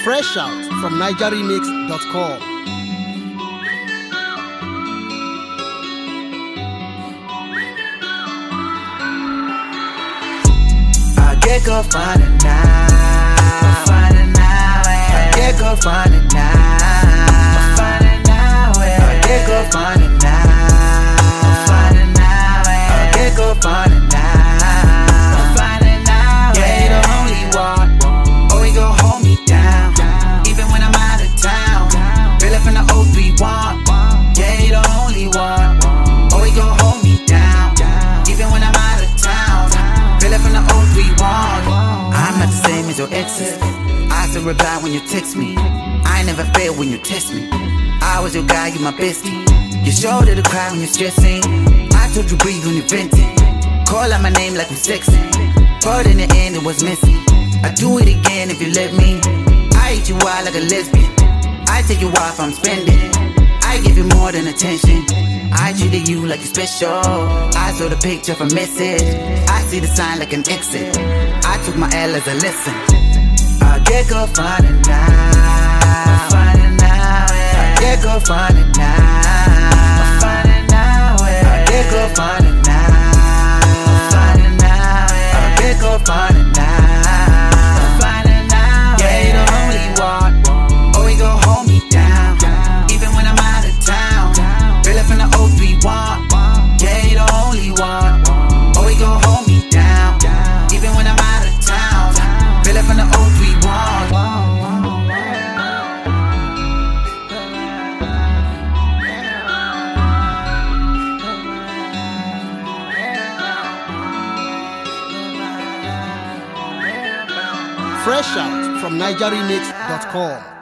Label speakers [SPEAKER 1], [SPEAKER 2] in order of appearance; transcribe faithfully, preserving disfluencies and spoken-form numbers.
[SPEAKER 1] Fresh out from niger remix dot com.
[SPEAKER 2] I get go find it now. Find it now. I get go find it now. Find it now. I get go find it now. Find it now. I get go find it now. Find it now. Yeah, you the only one. Oh, you go hold me down. Even when I'm out of town. Feel it from the oh three one. Yeah, you the only one. Oh, you go hold me down. Even when I'm out of town. Feel it from the oh three one. I'm not the same as your exes. I still reply when you text me. I never fail when you test me. I was your guy, you my bestie. You shoulder to cry when you're stressing. I told you breathe when you're venting. Call out my name like I'm sexy. But in the end it was messy. I do it again if you let me. I eat you out like a lesbian. I take you out if I'm spending. I give you more than attention. I treated you like you're special. I saw the picture of a message. I see the sign like an exit. I took my L as a lesson. I get go find it now. Find it now. I get go find it now. Find it now. I get go find it now. Find it now. I get go find it now. Find it now. Yeah, you the only one. Oh, you go hold me down. Even when I'm out of town. Feel it from the oh three one. Yeah, you the only one. Oh, you go hold me down. Even when I'm out of town. Feel it from the oh three one.
[SPEAKER 1] Fresh out from niger remix dot com.